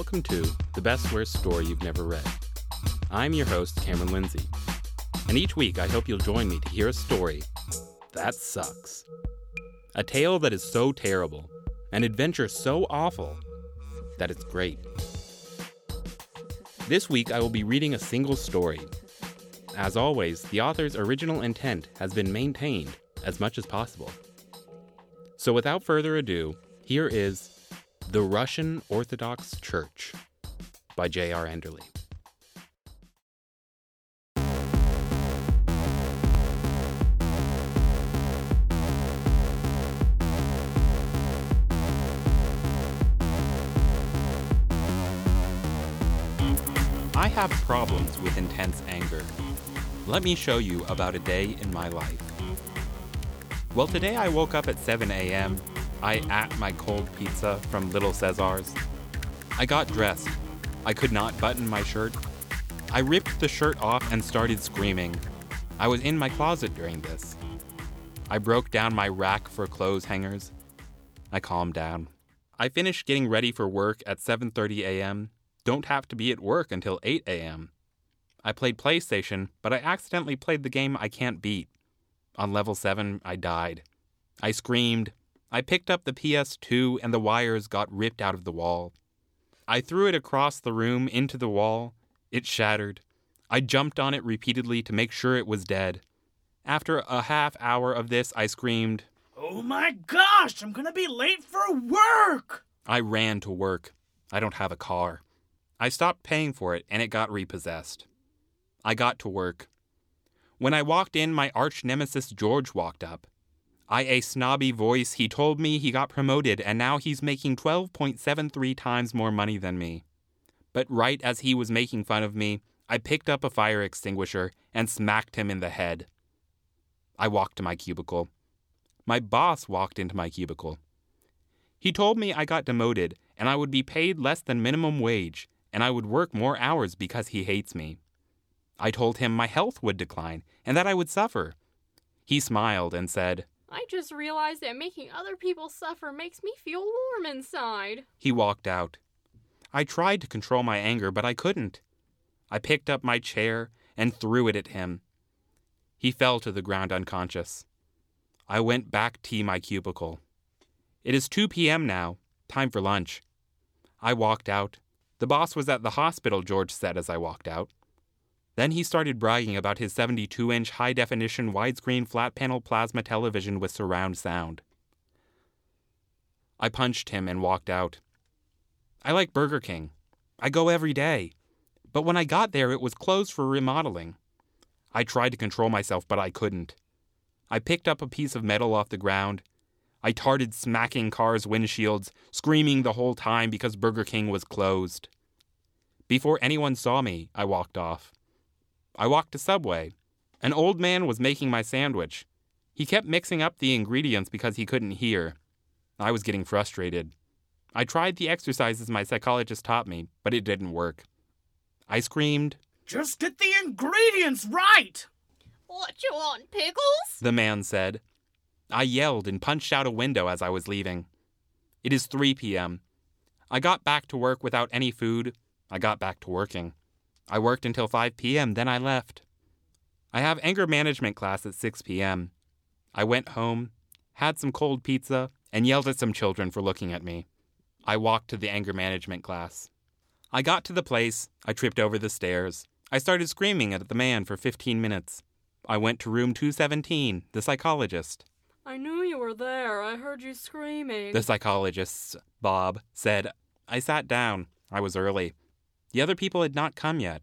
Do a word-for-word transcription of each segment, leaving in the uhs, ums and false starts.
Welcome to The Best Worst Story You've Never Read. I'm your host, Cameron Lindsay, and each week I hope you'll join me to hear a story that sucks. A tale that is so terrible, an adventure so awful, that it's great. This week I will be reading a single story. As always, the author's original intent has been maintained as much as possible. So without further ado, here is The Russian Orthodox Church by J R Enderle. I have problems with intense anger. Let me show you about a day in my life. Well, today I woke up at seven a.m. I ate my cold pizza from Little Caesars. I got dressed. I could not button my shirt. I ripped the shirt off and started screaming. I was in my closet during this. I broke down my rack for clothes hangers. I calmed down. I finished getting ready for work at seven thirty a.m. Don't have to be at work until eight a.m. I played PlayStation, but I accidentally played the game I can't beat. On level seven, I died. I screamed. I picked up the P S two and the wires got ripped out of the wall. I threw it across the room into the wall. It shattered. I jumped on it repeatedly to make sure it was dead. After a half hour of this, I screamed, "Oh my gosh, I'm gonna be late for work!" I ran to work. I don't have a car. I stopped paying for it and it got repossessed. I got to work. When I walked in, my arch nemesis George walked up. I a snobby voice, he told me he got promoted and now he's making twelve point seven three times more money than me. But right as he was making fun of me, I picked up a fire extinguisher and smacked him in the head. I walked to my cubicle. My boss walked into my cubicle. He told me I got demoted and I would be paid less than minimum wage and I would work more hours because he hates me. I told him my health would decline and that I would suffer. He smiled and said, "I just realized that making other people suffer makes me feel warm inside." He walked out. I tried to control my anger, but I couldn't. I picked up my chair and threw it at him. He fell to the ground unconscious. I went back to my cubicle. It is two p.m. now. Time for lunch. I walked out. The boss was at the hospital, George said as I walked out. Then he started bragging about his seventy-two inch high-definition widescreen flat-panel plasma television with surround sound. I punched him and walked out. I like Burger King. I go every day. But when I got there, it was closed for remodeling. I tried to control myself, but I couldn't. I picked up a piece of metal off the ground. I started smacking cars' windshields, screaming the whole time because Burger King was closed. Before anyone saw me, I walked off. I walked to Subway. An old man was making my sandwich. He kept mixing up the ingredients because he couldn't hear. I was getting frustrated. I tried the exercises my psychologist taught me, but it didn't work. I screamed, "Just get the ingredients right!" "What you want, pickles?" the man said. I yelled and punched out a window as I was leaving. It is three p.m. I got back to work without any food. I got back to working. I worked until five p.m., then I left. I have anger management class at six p.m. I went home, had some cold pizza, and yelled at some children for looking at me. I walked to the anger management class. I got to the place. I tripped over the stairs. I started screaming at the man for fifteen minutes. I went to room two seventeen, the psychologist. "I knew you were there. I heard you screaming." The psychologist, Bob, said. I sat down. I was early. The other people had not come yet.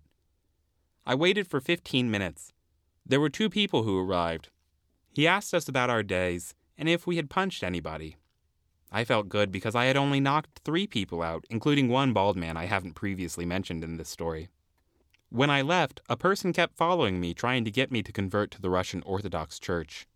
I waited for fifteen minutes. There were two people who arrived. He asked us about our days and if we had punched anybody. I felt good because I had only knocked three people out, including one bald man I haven't previously mentioned in this story. When I left, a person kept following me, trying to get me to convert to the Russian Orthodox Church.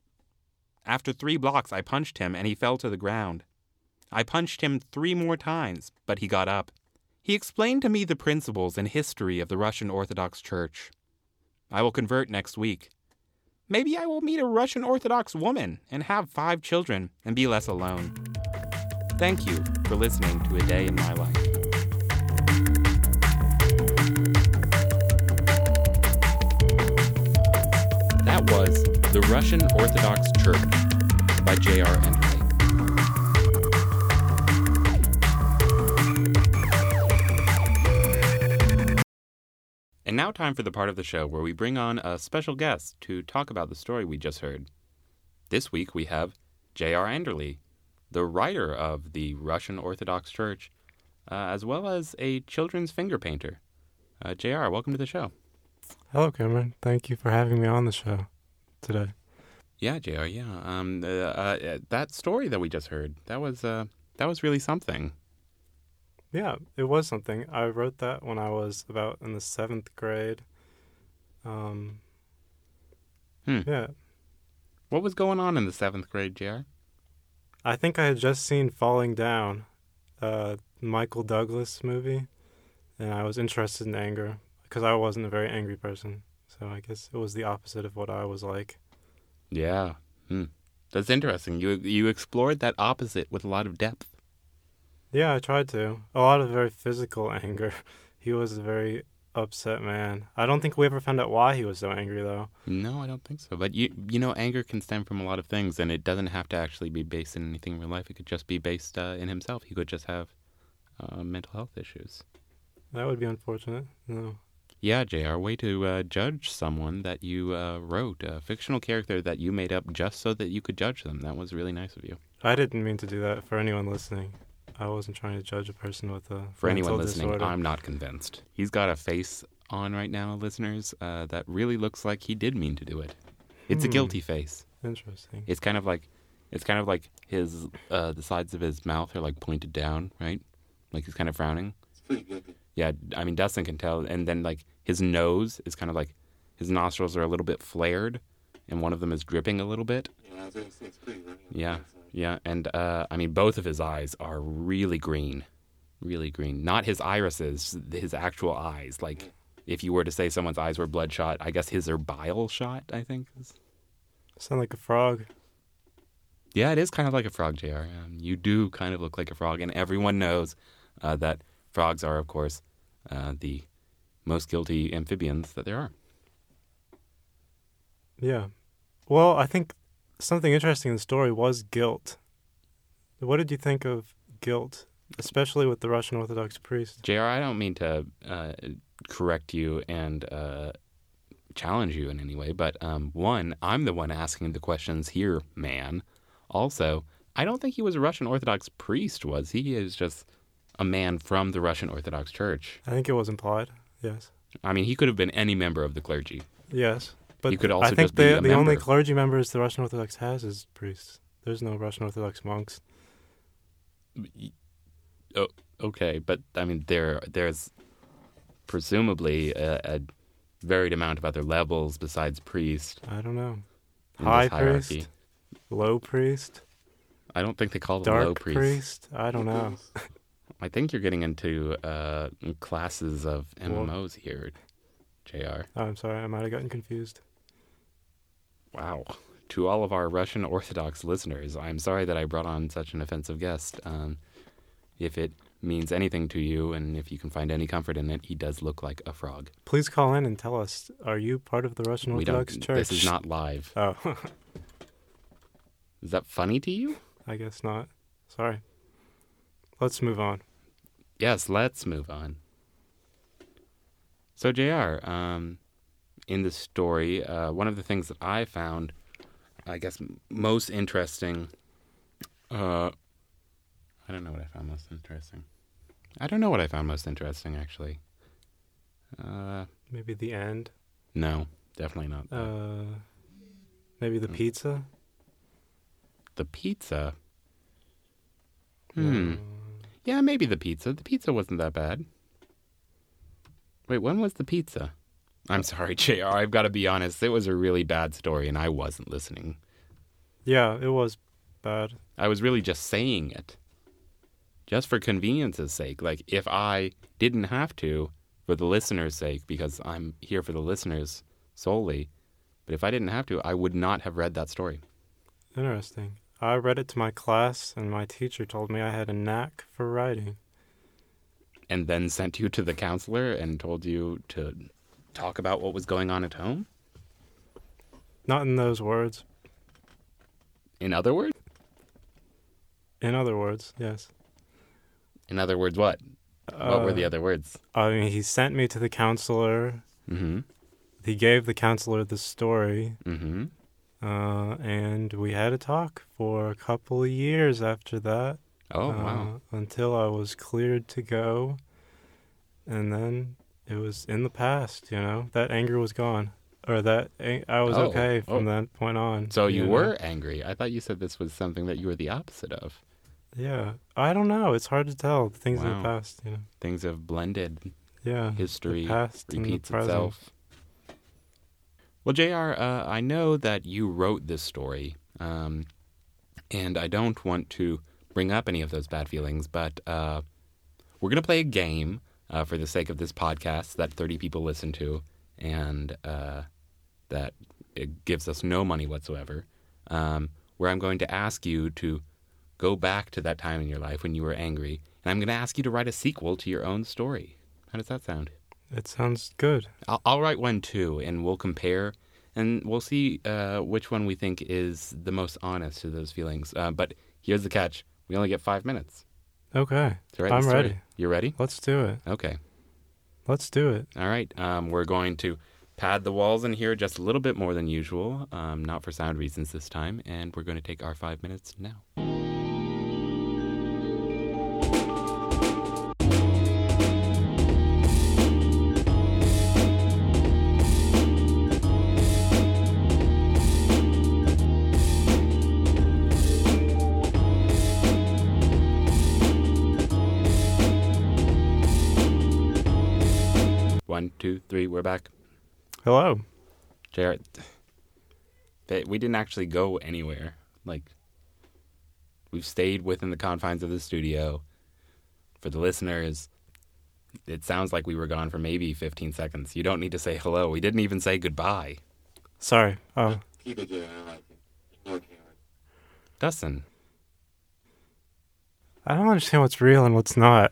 After three blocks, I punched him and he fell to the ground. I punched him three more times, but he got up. He explained to me the principles and history of the Russian Orthodox Church. I will convert next week. Maybe I will meet a Russian Orthodox woman and have five children and be less alone. Thank you for listening to A Day in My Life. Russian Orthodox Church by J R Enderle. And now time for the part of the show where we bring on a special guest to talk about the story we just heard. This week we have J R Enderle, the writer of the Russian Orthodox Church, uh, as well as a children's finger painter. Uh, J R, welcome to the show. Hello, Cameron. Thank you for having me on the show today. Yeah, J R, yeah. Um, uh, uh, that story that we just heard, that was uh, that was really something. Yeah, it was something. I wrote that when I was about in the seventh grade. Um, Hmm. Yeah. What was going on in the seventh grade, J R? I think I had just seen Falling Down, uh, Michael Douglas movie, and I was interested in anger because I wasn't a very angry person. So I guess it was the opposite of what I was like. Yeah. Hmm. That's interesting. You you explored that opposite with a lot of depth. Yeah, I tried to. A lot of very physical anger. He was a very upset man. I don't think we ever found out why he was so angry, though. No, I don't think so. But you you know, anger can stem from a lot of things, and it doesn't have to actually be based in anything in real life. It could just be based uh, in himself. He could just have uh, mental health issues. That would be unfortunate. No. Yeah, J R, way to uh, judge someone that you uh, wrote, a fictional character that you made up just so that you could judge them. That was really nice of you. I didn't mean to do that for anyone listening. I wasn't trying to judge a person with a For mental anyone listening, disorder. I'm not convinced. He's got a face on right now, listeners, uh, that really looks like he did mean to do it. It's a Hmm. guilty face. Interesting. It's kind of like, it's kind of like his, uh, the sides of his mouth are like pointed down, right? Like he's kind of frowning. Yeah, I mean, Dustin can tell. And then like his nose is kind of like, his nostrils are a little bit flared, and one of them is dripping a little bit. Yeah, yeah. And uh, I mean, both of his eyes are really green. Really green. Not his irises, his actual eyes. Like, if you were to say someone's eyes were bloodshot, I guess his are bile shot, I think. Sound like a frog. Yeah, it is kind of like a frog, J R. Um, you do kind of look like a frog, and everyone knows uh, that frogs are, of course, uh, the most guilty amphibians that there are. Yeah. Well, I think something interesting in the story was guilt. What did you think of guilt, especially with the Russian Orthodox priest? J R, I don't mean to uh, correct you and uh, challenge you in any way, but um, one, I'm the one asking the questions here, man. Also, I don't think he was a Russian Orthodox priest, was he? He is just a man from the Russian Orthodox Church. I think it was implied. Yes. I mean, he could have been any member of the clergy. Yes. But He could also I think just be the a the only member. clergy members the Russian Orthodox has is priests. There's no Russian Orthodox monks. Oh, okay, but I mean, there there's presumably a, a varied amount of other levels besides priest I don't know. in High this hierarchy. priest, low priest, I don't think they call them low dark priests. priest. I don't know. I think you're getting into uh, classes of M M Os here, J R. Oh, I'm sorry. I might have gotten confused. Wow. To all of our Russian Orthodox listeners, I'm sorry that I brought on such an offensive guest. Um, if it means anything to you and if you can find any comfort in it, he does look like a frog. Please call in and tell us, are you part of the Russian We don't. Orthodox Church? This is not live. Oh, Is that funny to you? I guess not. Sorry. Let's move on. Yes, let's move on. So, J R, um, in the story, uh, one of the things that I found, I guess, m- most interesting, uh, I don't know what I found most interesting. I don't know what I found most interesting, actually. Uh, Maybe the end. no, definitely not. that. Uh, maybe the Hmm. pizza. The pizza? Hmm. No. Yeah, maybe the pizza. The pizza wasn't that bad. Wait, when was the pizza? I'm sorry, J R. I've got to be honest. It was a really bad story, and I wasn't listening. Yeah, it was bad. I was really just saying it. Just for convenience's sake. Like, if I didn't have to, for the listeners' sake, because I'm here for the listeners solely, but if I didn't have to, I would not have read that story. Interesting. I read it to my class, and my teacher told me I had a knack for writing. And then sent you to the counselor and told you to talk about what was going on at home? Not in those words, In other words? In other words, yes. In other words, what? What were the Uh, other words? I mean, he sent me to the counselor. Mm-hmm. He gave the counselor the story, Mm-hmm. uh, and we had a talk for a couple of years after that. Oh, uh, wow. Until I was cleared to go, and then it was in the past. You know, that anger was gone, or that a- I was Oh, okay from oh. that point on. So you know? were angry. I thought you said this was something that you were the opposite of. Yeah, I don't know. It's hard to tell the things in Wow. the past. You know, Things have blended. yeah, History the past and the repeats present. itself. Well, J R, uh, I know that you wrote this story, um, and I don't want to bring up any of those bad feelings, but uh, we're going to play a game uh, for the sake of this podcast that thirty people listen to, and uh, that it gives us no money whatsoever, um, where I'm going to ask you to go back to that time in your life when you were angry, and I'm going to ask you to write a sequel to your own story. How does that sound? It sounds good. I'll, I'll write one too, and we'll compare, and we'll see uh, which one we think is the most honest to those feelings. Uh, but here's the catch. We only get five minutes Okay, to write the I'm story. ready. You ready? Let's do it. Okay. Let's do it. All right. Um, we're going to pad the walls in here just a little bit more than usual, um, not for sound reasons this time, and we're going to take our five minutes now. One, two, three, we're back. Hello. Jared, we didn't actually go anywhere. Like, we've stayed within the confines of the studio. For the listeners, it sounds like we were gone for maybe fifteen seconds. You don't need to say hello. We didn't even say goodbye. Sorry. Oh, Keep it there. I like it. Ignore Karen. Dustin, I don't understand what's real and what's not.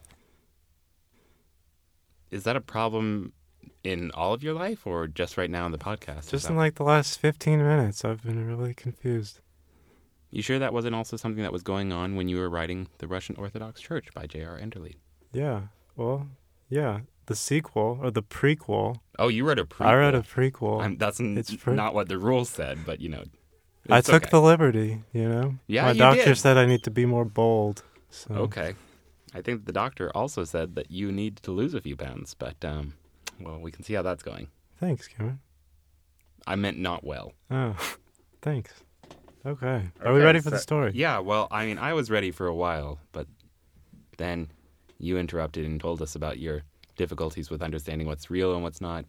is that a problem in all of your life or just right now in the podcast? Is Just that- in like the last fifteen minutes, I've been really confused. You sure that wasn't also something that was going on when you were writing The Russian Orthodox Church by J R Enderle? Yeah. Well, yeah. The sequel or the prequel. Oh, you read a prequel. I read a prequel. I'm, that's n- It's pre- not what the rules said, but, you know. I it's took okay. the liberty, you know? Yeah, My you doctor did. said I need to be more bold. So. Okay. I think the doctor also said that you need to lose a few pounds, but, um, well, we can see how that's going. Thanks, Cameron. I meant not well. Oh, thanks. Okay. Are we ready for the story? Yeah, well, I mean, I was ready for a while, but then you interrupted and told us about your difficulties with understanding what's real and what's not.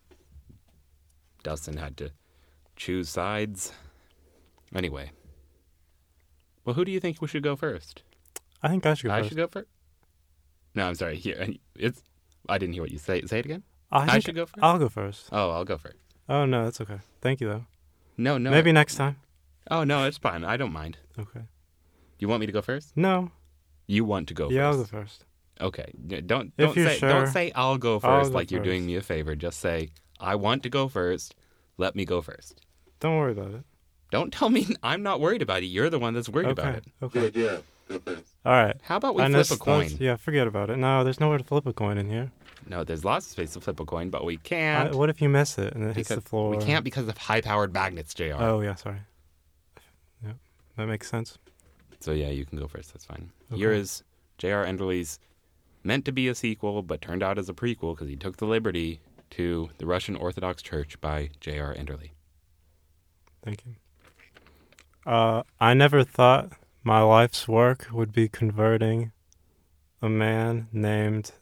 Dustin had to choose sides. Anyway. Well, who do you think we should go first? I think I should go I first. should go first? No, I'm sorry. Here, it's. I didn't hear what you say. Say it again. I, I think should go first? I'll go first. Oh, I'll go first. Oh, no, that's okay. Thank you, though. No, no. Maybe next time. Oh, no, it's fine. I don't mind. Okay. You want me to go first? No. You want to go yeah, I'll first. go first. Okay. Yeah, Don't If don't you're say sure. don't say I'll go 1st I'll go like you're doing first. me a favor. Just say I want to go first. Let me go first. Don't worry about it. Don't tell me I'm not worried about it. You're the one that's worried okay. about it. Okay. Good idea. Go first. All right. How about we I flip missed a coin? those- Yeah, forget about it. No, there's nowhere to flip a coin in here. No, there's lots of space to flip a coin, but we I, can't. what if you miss it and it hits because the floor? We can't because of high-powered magnets, J R. Oh, yeah, sorry. Yeah, that makes sense. So yeah, you can go first. That's fine. Okay. Here is J R Enderle's meant to be a sequel, but turned out as a prequel because he took the liberty to The Russian Orthodox Church by J R Enderle. Thank you. Uh, I never thought my life's work would be converting a man named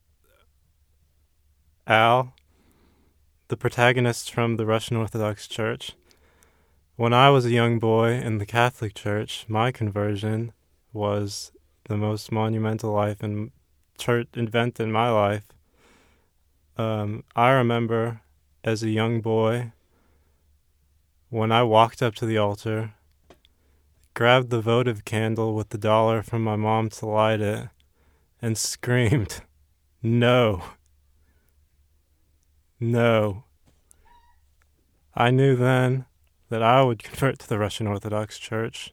Al, the protagonist from the Russian Orthodox Church. When I was a young boy in the Catholic Church, my conversion was the most monumental life and church event in my life. Um, I remember as a young boy when I walked up to the altar, grabbed the votive candle with the dollar from my mom to light it, and screamed, "No. No." I knew then that I would convert to the Russian Orthodox Church.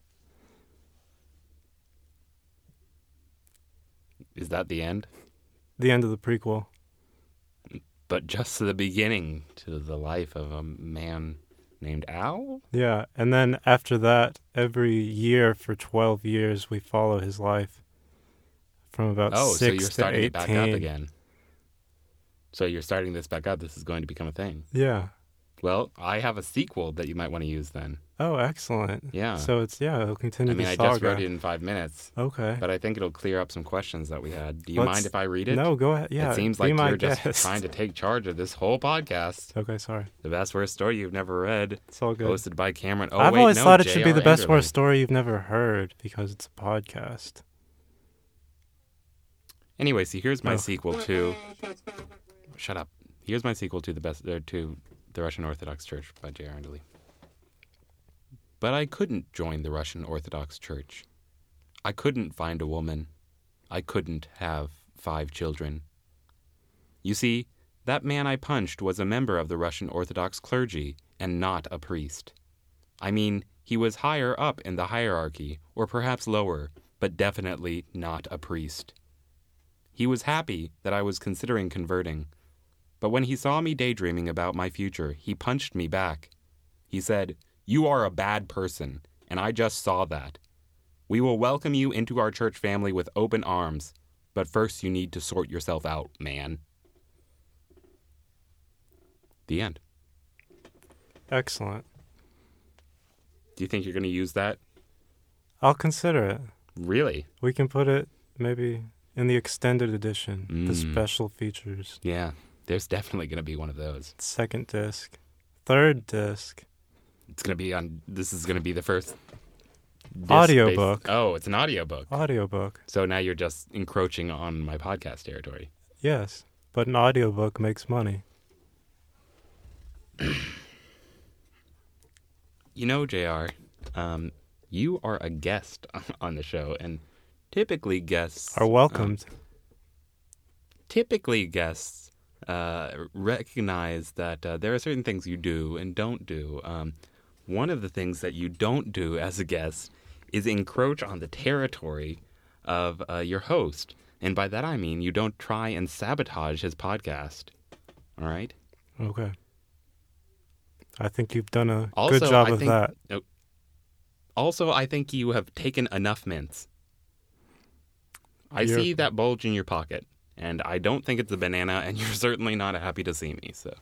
Is that the end? The end of the prequel. But just the beginning to the life of a man named Al? Yeah, and then after that, every year for twelve years, we follow his life from about Oh, six so you're to starting eighteen. it back up again. So you're starting this back up. This is going to become a thing. Yeah. Well, I have a sequel that you might want to use then. Oh, excellent. Yeah. So it's, yeah, it'll continue I mean, the I saga. just wrote it in five minutes, Okay. but I think it'll clear up some questions that we had. Do you Let's- mind if I read it? No, go ahead. Yeah, It seems be like my you're just guest. trying to take charge of this whole podcast. Okay, sorry. The best worst story you've never read, It's all good. hosted by Cameron. Oh, I've wait, always no, thought it should be J R the best Enderlin. worst story you've never heard because it's a podcast. Anyway, so here's my Oh. sequel to. Shut up. Here's my sequel to the best uh, to the Russian Orthodox Church by J R Enderlin. But I couldn't join the Russian Orthodox Church. I couldn't find a woman. I couldn't have five children. You see, that man I punched was a member of the Russian Orthodox clergy and not a priest. I mean, he was higher up in the hierarchy, or perhaps lower, but definitely not a priest. He was happy that I was considering converting, but when he saw me daydreaming about my future, he punched me back. He said, "You are a bad person, and I just saw that. We will welcome you into our church family with open arms, but first you need to sort yourself out, man." The end. Excellent. Do you think you're going to use that? I'll consider it. Really? We can put it maybe in the extended edition, the Mm. special features. Yeah, there's definitely going to be one of those. Second disc. Third disc. It's going to be on, this is going to be the first disc Audiobook. based- Oh, it's an audiobook. Audiobook. So now you're just encroaching on my podcast territory. Yes, but an audiobook makes money. You know, J R, um, you are a guest on the show, and typically guests Are welcomed. uh, typically guests uh, recognize that uh, there are certain things you do and don't do. Um, one of the things that you don't do as a guest is encroach on the territory of uh, your host, and by that I mean you don't try and sabotage his podcast. All right. Okay. I think you've done a Also, good job I of think, that. uh, Also, I think you have taken enough mints. I You're- see that bulge in your pocket, and I don't think it's a banana, and you're certainly not happy to see me. So,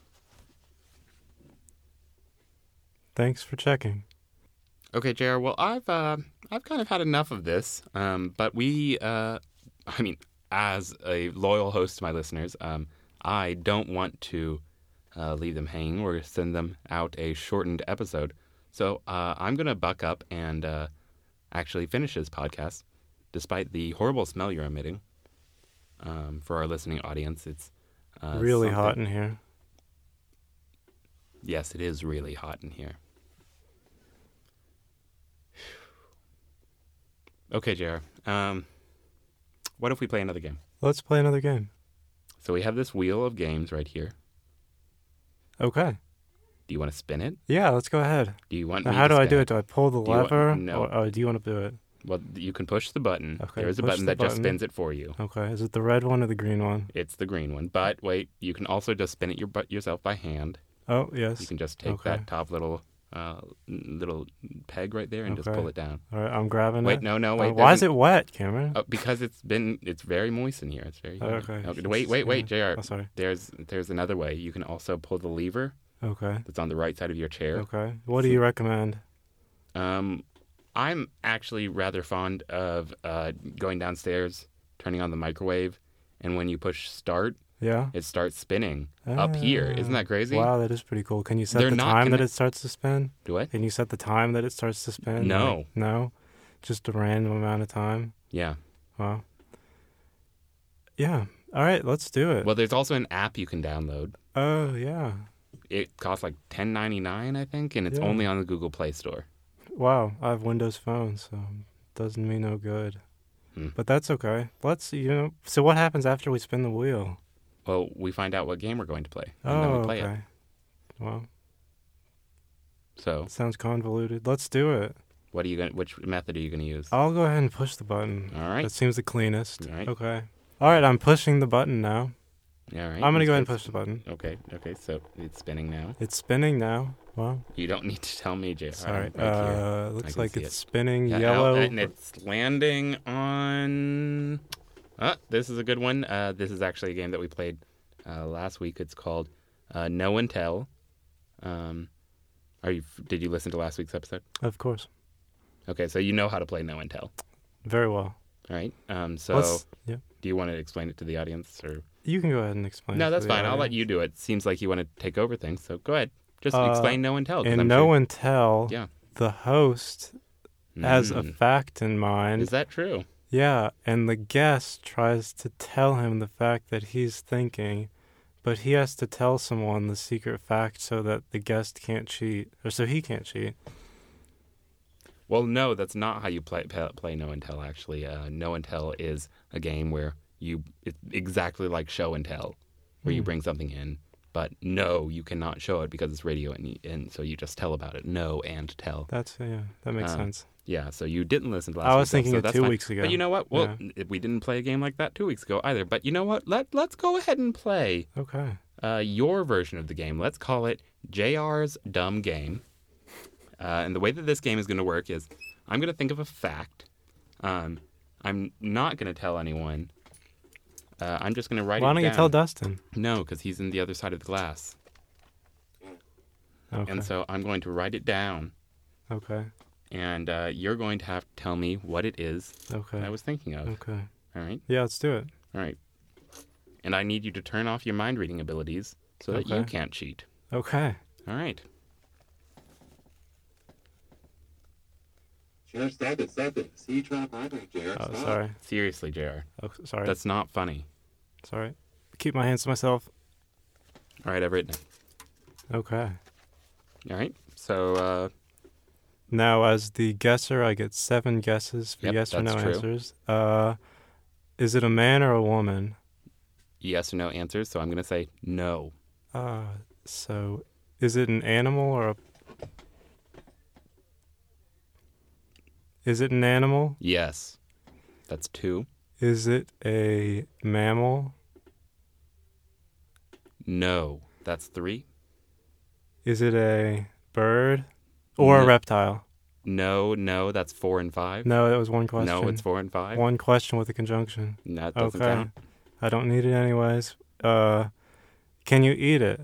Thanks for checking. okay, J R. Well, I've uh, I've kind of had enough of this. Um, but we, uh, I mean, as a loyal host to my listeners, um, I don't want to uh, leave them hanging or send them out a shortened episode. So uh, I'm going to buck up and uh, actually finish this podcast, despite the horrible smell you're emitting. Um, for our listening audience, it's uh, really something- hot in here. Yes, it is really hot in here. Okay, J R. Um, what if we play another game? Let's play another game. So we have this wheel of games right here. Okay. Do you want to spin it? Yeah, let's go ahead. Do you want Now, me how to do I spin do it? Do I pull the Do you want- lever? no. Or, or do you want to do it? Well, you can push the button. Okay, There's a push button the that just button. spins it for you. Okay. Is it the red one or the green one? It's the green one. But wait, you can also just spin it your, bu- yourself by hand. Oh, You yes. can just take Okay. that top little uh, little peg right there and just Okay. pull it down. All right, I'm grabbing Wait, it. no, no, Uh, wait. why is doesn't- it wet, Cameron? Oh, because it's been, it's very moist in here. It's very. Oh, okay. Wait, wait, wait, Yeah. J R. Oh, sorry. There's, there's another way. You can also pull the lever Okay. that's on the right side of your chair. Okay. What do you recommend? Um, I'm actually rather fond of uh, going downstairs, turning on the microwave, and when you push start, Yeah. it starts spinning up here. Isn't that crazy? Wow, that is pretty cool. Can you set They're the not time that gonna- it starts to spin? Do it? Can you set the time that it starts to spin? No. Like, no? Just a random amount of time? Yeah. Wow. Yeah. All right, let's do it. Well, there's also an app you can download. Oh, yeah. It costs like ten ninety-nine, I think, and it's Yeah. only on the Google Play Store. Wow, I have Windows Phone, so it doesn't mean no good. Hmm. But that's okay. Let's, you know, so what happens after we spin the wheel? Well, we find out what game we're going to play, and Oh, then we play okay. it. Well, So, Sounds convoluted. Let's do it. what are you going? Which method are you going to use? I'll go ahead and push the button. All right. That seems the cleanest. All right. Okay. All right, I'm pushing the button now. All right. I'm going to go ahead and It's- push the button. Okay. Okay. So it's spinning now. It's spinning now. Wow. You don't need to tell me, J R. Sorry. Right here. uh, I looks can like see it's it. spinning Yeah, yellow. out- and it's landing on. Ah, this is a good one. Uh, this is actually a game that we played uh, last week. It's called uh, No and Tell. Um, are you? Did you listen to last week's episode? Of course. Okay, so you know how to play No and Tell. Very well. All right. Um, so, Let's, yeah. do you want to explain it to the audience, or You can go ahead and explain. no? it to That's the fine. I'll let audience. you do it. Seems like you want to take over things, so go ahead. Just Uh, explain No and Tell. 'cause In I'm No sure- and Tell, Yeah. the host has a Mm. fact in mind. Is that true? Yeah, and the guest tries to tell him the fact that he's thinking, but he has to tell someone the secret fact so that the guest can't cheat, or so he can't cheat. Well, no, that's not how you play play, play No and Tell. Actually, uh, No and Tell is a game where you it's exactly like Show and Tell, where you Hmm. bring something in, but no, you cannot show it because it's radio, and you, and so you just tell about it. No and Tell. That's yeah, that makes Uh, sense. Yeah, so you didn't listen to last. I was week's thinking episode, it that's two fine. weeks ago. But you know what? Well, we didn't play a game like that two weeks ago either. But you know what? Let let's go ahead and play Okay. uh, your version of the game. Let's call it J R's Dumb Game. Uh, and the way that this game is going to work is I'm going to think of a fact. Um, I'm not going to tell anyone. Uh, I'm just going to write Why it don't down. you tell Dustin? No, because he's in the other side of the glass. Okay. And so I'm going to write it down. Okay. And uh, you're going to have to tell me what it is Okay. I was thinking of. Okay. All right? Yeah, let's do it. All right. And I need you to turn off your mind reading abilities so that you Okay. can't cheat. Okay. All right. J R, stop it, stop it. See, you trying to mind J R. Oh, Stop. sorry. Seriously, J R. Oh, sorry. That's not funny. Sorry. Keep my hands to myself. All right, I've written it. Okay. All right. So, uh, Now, as the guesser, I get seven guesses for Yep, yes or no that's true. answers. Uh, is it a man or a woman? yes or no answers. So I'm going to say no. Uh, so, is it an animal or a... Is it an animal? Yes. That's two. Is it a mammal? No. That's three. Is it a bird? Or a No. reptile? No, no. That's four and five. No, that was one question. No, it's four and five. One question with a conjunction. That doesn't Okay. count. I don't need it anyways. Uh, can you eat it?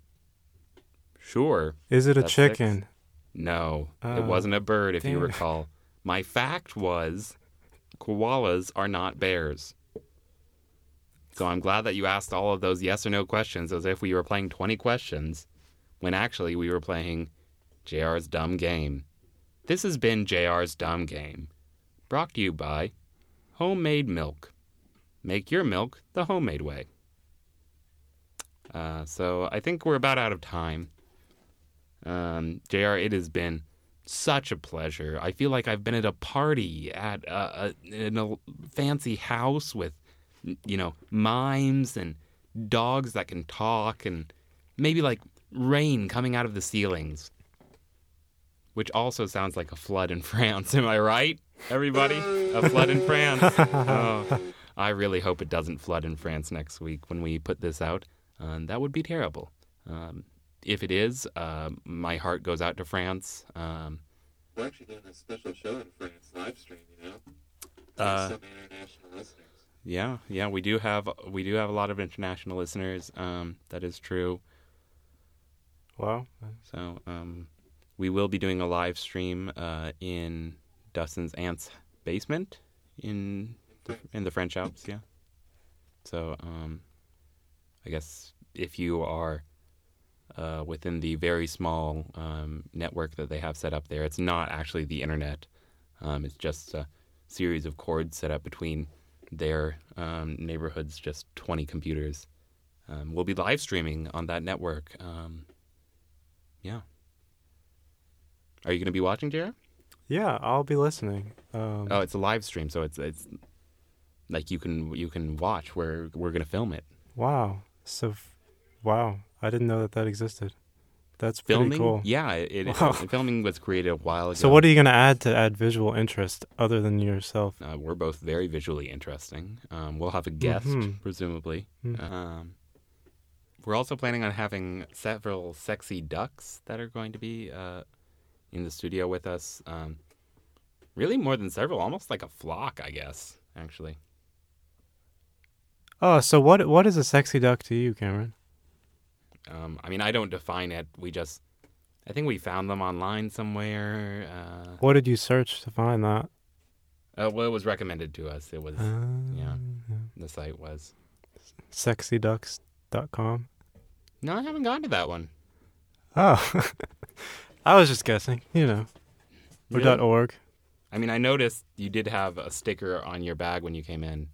Sure. Is it a That's six. chicken? No. Oh, it wasn't a bird, if you damn it. recall. My fact was koalas are not bears. So I'm glad that you asked all of those yes or no questions as if we were playing twenty questions, when actually we were playing J R's Dumb Game. This has been J R's Dumb Game, brought to you by Homemade Milk. Make your milk the homemade way. Uh, so I think we're about out of time. Um, J R, it has been such a pleasure. I feel like I've been at a party at a, a, in a fancy house with, you know, mimes and dogs that can talk and maybe like rain coming out of the ceilings. Which also sounds like a flood in France. Am I right, everybody? A flood in France. Oh, I really hope it doesn't flood in France next week when we put this out. Um, that would be terrible. Um, if it is, uh, my heart goes out to France. Um, We're actually doing a special show in France, live stream, you know? Uh, some international listeners. yeah, yeah, we do have we do have a lot of international listeners. Um, that is true. Wow. So um, we will be doing a live stream uh, in Dustin's aunt's basement in the, in the French Alps. Yeah. So um, I guess if you are uh, within the very small um, network that they have set up there, it's not actually the internet. Um, it's just a series of cords set up between their um, neighborhood's just twenty computers. Um, we'll be live streaming on that network. Um, yeah. Are you going to be watching, J R? Yeah, I'll be listening. Um, Oh, it's a live stream, so it's it's like you can you can watch. We're we're going to film it. Wow. So, f- wow. I didn't know that that existed. That's pretty Filming, cool. yeah, it, it, Wow. filming was created a while ago. So what are you going to add to add visual interest other than yourself? Uh, we're both very visually interesting. Um, we'll have a guest, Mhm. presumably. Mm. Um, we're also planning on having several sexy ducks that are going to be uh, in the studio with us. Um, really, more than several, almost like a flock, I guess. Actually, Oh, so what what is a sexy duck to you, Cameron? um, I mean, I don't define it. We just, I think we found them online somewhere. Uh, What did you search to find that? uh, well, it was recommended to us. It was Uh, yeah. the site was. sexy ducks dot com. No, I haven't gotten to that one. Oh, I was just guessing, you know, or Really? dot .org. I mean, I noticed you did have a sticker on your bag when you came in.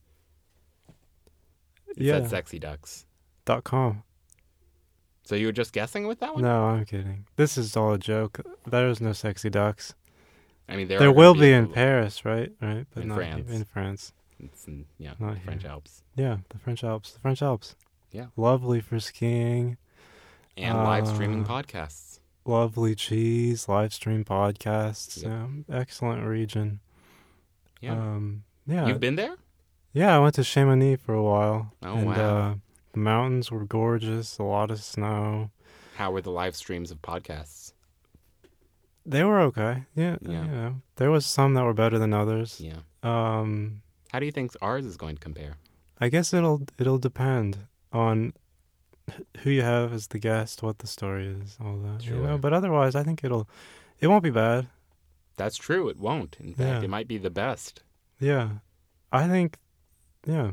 It Yeah, said Sexy Ducks. dot .com. So you were just guessing with that one? No, I'm kidding. This is all a joke. There is no sexy ducks. I mean, there, There are will gonna be a in Google. Paris, right? Right, but In not France. here- in France. It's in, yeah, Not the French here. Alps. Yeah, the French Alps. The French Alps. Yeah. Lovely for skiing. And live streaming Uh, podcasts. Lovely cheese. Live stream podcasts. Yep. Yeah, excellent region. Yeah. Um, yeah. You've been there? Yeah, I went to Chamonix for a while. Oh, and, wow. Uh, the mountains were gorgeous. A lot of snow. How were the live streams of podcasts? They were okay. Yeah, Yeah. you know, there was some that were better than others. Yeah. Um, How do you think ours is going to compare? I guess it'll it'll depend on h- who you have as the guest, what the story is, all that. You Sure. know, but otherwise, I think it'll it won't be bad. That's true. It won't. In fact, Yeah. it might be the best. Yeah, I think, yeah,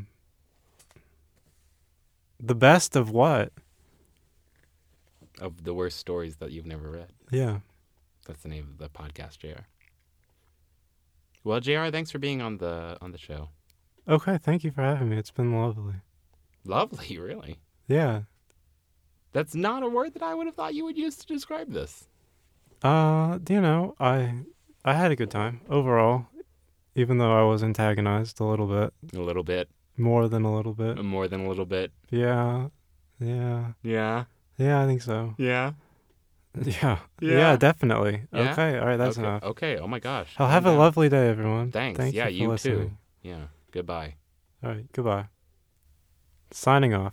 the best of what? Of the worst stories that you've never read. Yeah. That's the name of the podcast, J R. Well, J R, thanks for being on the on the show. Okay, thank you for having me. It's been lovely. Lovely, really. Yeah. That's not a word that I would have thought you would use to describe this. Uh, you know, I I had a good time overall, even though I was antagonized a little bit, A little bit, more than a little bit. more than a little bit. Yeah. Yeah. Yeah. Yeah, I think so. Yeah. Yeah. Yeah. Yeah, definitely. Yeah? Okay, all right, that's okay. enough. Okay. Oh my gosh. I'll Calm have a down. lovely day, everyone. Thanks. Thank yeah, you for you listening. too. Yeah. Goodbye. All right, goodbye. Signing off.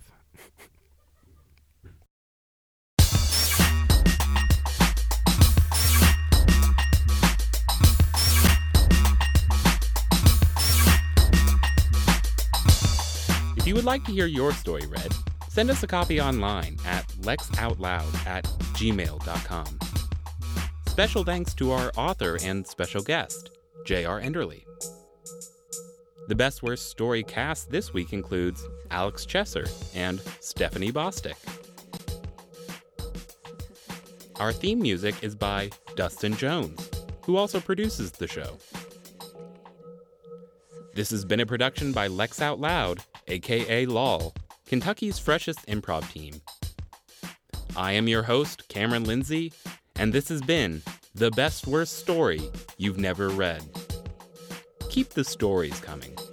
If you would like to hear your story read, send us a copy online at lexoutloud at gmail dot com. Special thanks to our author and special guest, J R Enderly. The Best Worst Story cast this week includes Alex Chesser and Stephanie Bostick. Our theme music is by Dustin Jones, who also produces the show. This has been a production by Lex Out Loud, aka LOL, Kentucky's freshest improv team. I am your host, Cameron Lindsay, and this has been The Best Worst Story You've Never Read. Keep the stories coming.